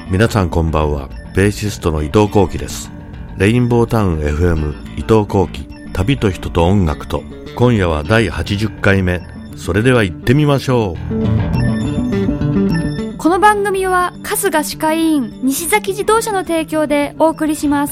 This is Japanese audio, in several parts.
皆さんこんばんは。ベーシストの伊藤幸喜です。レインボータウン FM 伊藤幸喜、旅と人と音楽と。今夜は第80回目。それでは行ってみましょう。 この番組は春日歯科医院西崎自動車の提供でお送りします。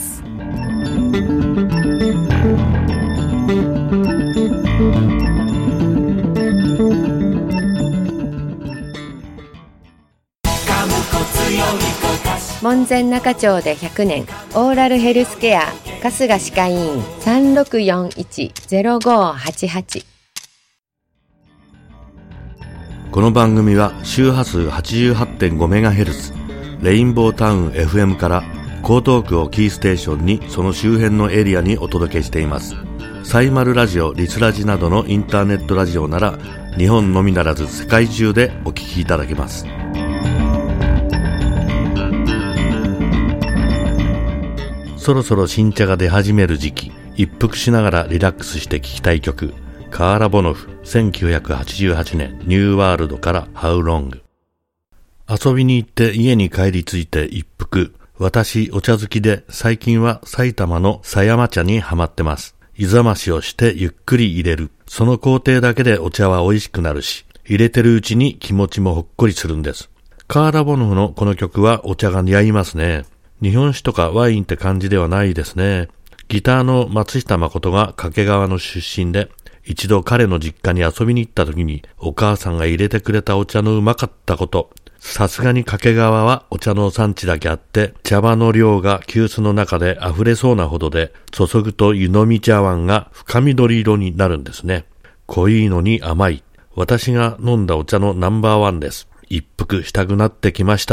門前仲町で100年オーラルヘルスケア春日歯科医院 3641-0588。 この番組は周波数 88.5MHz レインボータウン FM から江東区をキーステーションにその周辺のエリアにお届けしています。サイマルラジオ、リスラジなどのインターネットラジオなら日本のみならず世界中でお聞きいただけます。そろそろ新茶が出始める時期、一服しながらリラックスして聴きたい曲、カーラ・ボノフ、1988年ニューワールドからハウロング。遊びに行って家に帰り着いて一服。私お茶好きで最近は埼玉の狭山茶にハマってます。湯冷ましをしてゆっくり入れる。その工程だけでお茶は美味しくなるし、入れてるうちに気持ちもほっこりするんです。カーラ・ボノフのこの曲はお茶が似合いますね。日本酒とかワインって感じではないですね。ギターの松下誠が掛川の出身で、一度彼の実家に遊びに行った時にお母さんが入れてくれたお茶のうまかったこと。さすがに掛川はお茶の産地だけあって、茶葉の量が急須の中で溢れそうなほどで、注ぐと湯飲み茶碗が深緑色になるんですね。濃いのに甘い。私が飲んだお茶のナンバーワンです。一服したくなってきました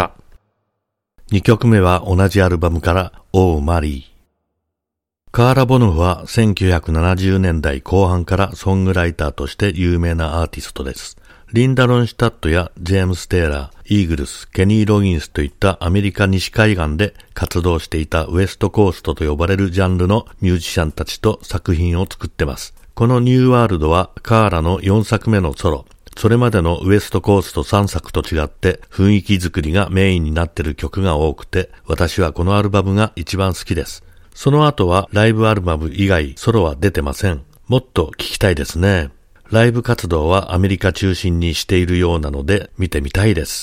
。2曲目は同じアルバムからオーマリー。カーラ・ボノフは1970年代後半からソングライターとして有名なアーティストです。リンダ・ロンシュタットやジェームス・テイラー、イーグルス、ケニー・ロギンスといったアメリカ西海岸で活動していたウエストコーストと呼ばれるジャンルのミュージシャンたちと作品を作ってます。このニューワールドはカーラの4作目のソロ。それまでのウエストコースト3作と違って雰囲気作りがメインになっている曲が多くて、私はこのアルバムが一番好きです。その後はライブアルバム以外ソロは出てません。もっと聴きたいですね。ライブ活動はアメリカ中心にしているようなので見てみたいです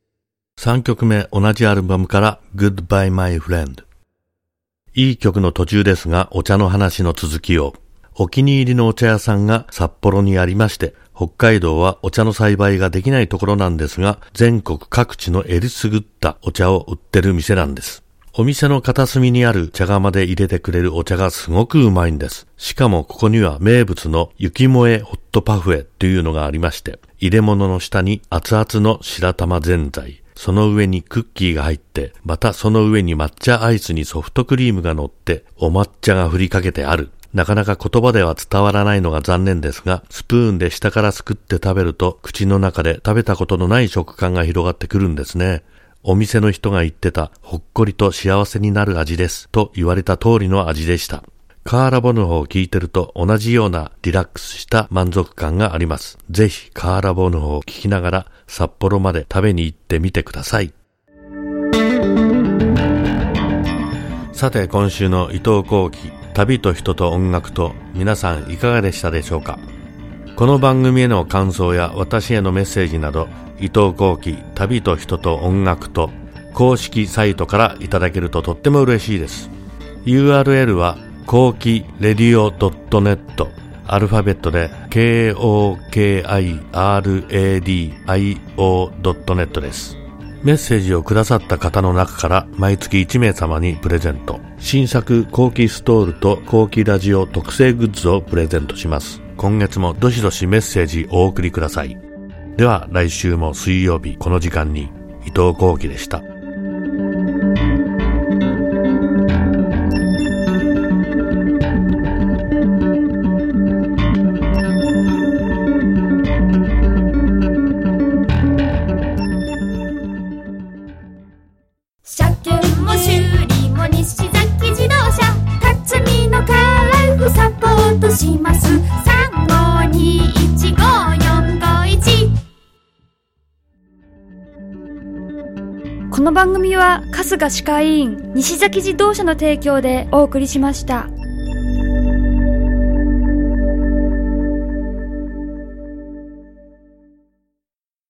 。3曲目同じアルバムからGoodbye My Friend。いい曲の途中ですがお茶の話の続きを。お気に入りのお茶屋さんが札幌にありまして、北海道はお茶の栽培ができないところなんですが、全国各地のえりすぐったお茶を売ってる店なんです。お店の片隅にある茶釜で入れてくれるお茶がすごくうまいんです。しかもここには名物の雪萌えホットパフェというのがありまして、入れ物の下に熱々の白玉ぜんざい、その上にクッキーが入って、またその上に抹茶アイスにソフトクリームが乗って、お抹茶が振りかけてある。なかなか言葉では伝わらないのが残念ですが、スプーンで下からすくって食べると、口の中で食べたことのない食感が広がってくるんですね。お店の人が言ってた、ほっこりと幸せになる味です、と言われた通りの味でした。カーラ・ボノフを聞いてると、同じようなリラックスした満足感があります。ぜひ、カーラ・ボノフを聞きながら、札幌まで食べに行ってみてください。さて、今週の伊藤幸喜、旅と人と音楽と、皆さんいかがでしたでしょうか。この番組への感想や私へのメッセージなど、伊藤幸喜、旅と人と音楽と公式サイトからいただけるととっても嬉しいです。 URL は幸喜レディオ .net、 アルファベットで KOKIRADIO.net です。メッセージをくださった方の中から毎月1名様にプレゼント、新作幸喜ストールと幸喜ラジオ特製グッズをプレゼントします。今月もどしどしメッセージお送りください。では来週も水曜日この時間に、伊藤幸喜でした。 車検も修理も西崎自動車、辰巳のカーライフサポートします。35215451。 この番組は春日歯科医院西崎自動車の提供でお送りしました。